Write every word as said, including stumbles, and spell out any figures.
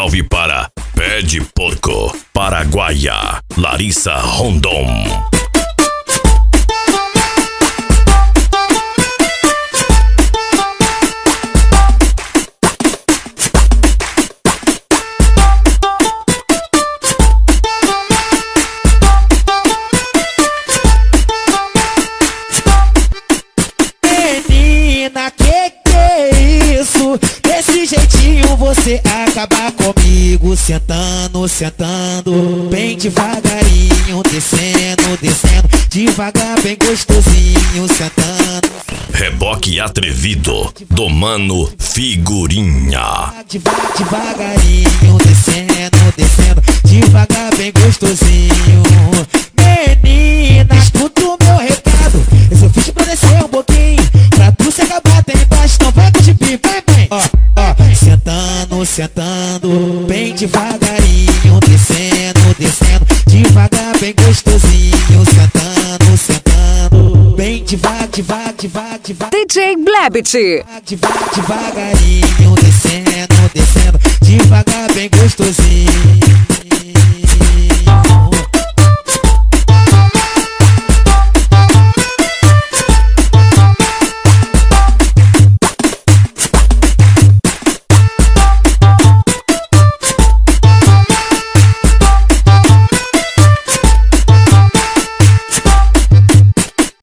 salve para Pé de Porco, Paraguaia, Larissa Rondon. Menina, que que é isso? Desse jeitinho você acaba comigo. Sentando, sentando, bem devagarinho. Descendo, descendo, devagar, bem gostosinho. Sentando, Reboque atrevido do Mano Figurinha. devagar, devagarinho. Descendo, descendo, devagar, bem gostosinho. Menina, escuta o meu recado. Esse eu fiz pra descer um pouquinho, pra tu se acabar tem embaixo. Então vai com o chipinho, vem, vem. Ó, ó, sentando, sentando, bem devagarinho. Descendo, descendo, devagar, bem gostosinho. Sentando, sentando, bem devagar, devagar, devagar, devagar. D J Blebit. Devagar, devagarinho. Descendo, descendo, devagar, bem gostosinho.